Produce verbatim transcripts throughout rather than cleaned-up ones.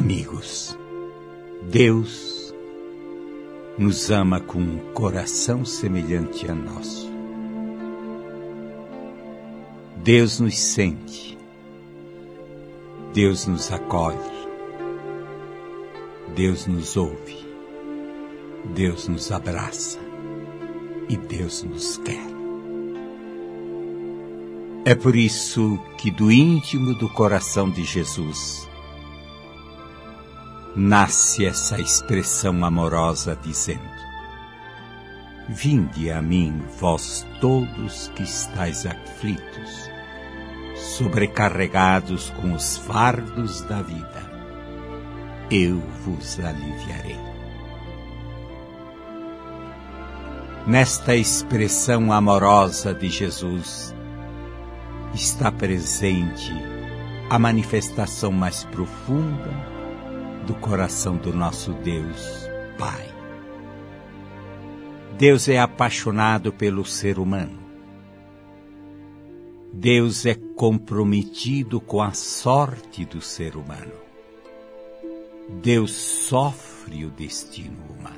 Amigos, Deus nos ama com um coração semelhante a nosso. Deus nos sente, Deus nos acolhe, Deus nos ouve, Deus nos abraça e Deus nos quer. É por isso que do íntimo do coração de Jesus nasce essa expressão amorosa dizendo: vinde a mim, vós todos que estáis aflitos, sobrecarregados com os fardos da vida, eu vos aliviarei. Nesta expressão amorosa de Jesus está presente a manifestação mais profunda do coração do nosso Deus Pai. Deus é apaixonado pelo ser humano. Deus é comprometido com a sorte do ser humano. Deus sofre o destino humano.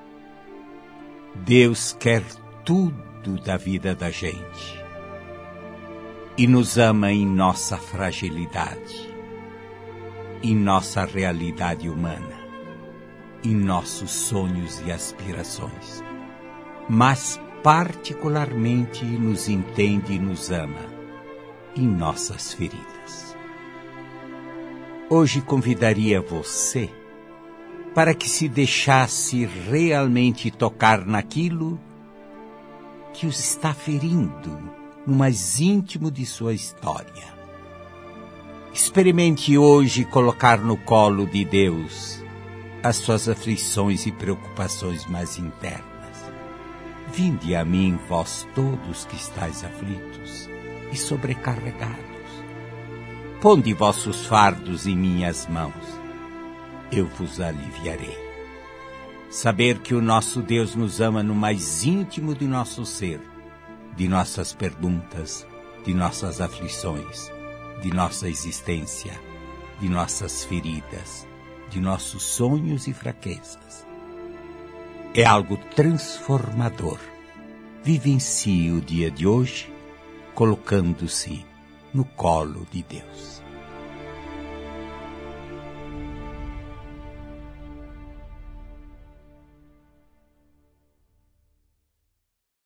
Deus quer tudo da vida da gente e nos ama em nossa fragilidade, em nossa realidade humana, em nossos sonhos e aspirações, mas particularmente nos entende e nos ama em nossas feridas. Hoje convidaria você para que se deixasse realmente tocar naquilo que os está ferindo no mais íntimo de sua história. Experimente hoje colocar no colo de Deus as suas aflições e preocupações mais internas. Vinde a mim, vós todos que estáis aflitos e sobrecarregados. Ponde vossos fardos em minhas mãos, eu vos aliviarei. Saber que o nosso Deus nos ama no mais íntimo de nosso ser, de nossas perguntas, de nossas aflições, de nossa existência, de nossas feridas, de nossos sonhos e fraquezas. É algo transformador. Vivencie o dia de hoje colocando-se no colo de Deus.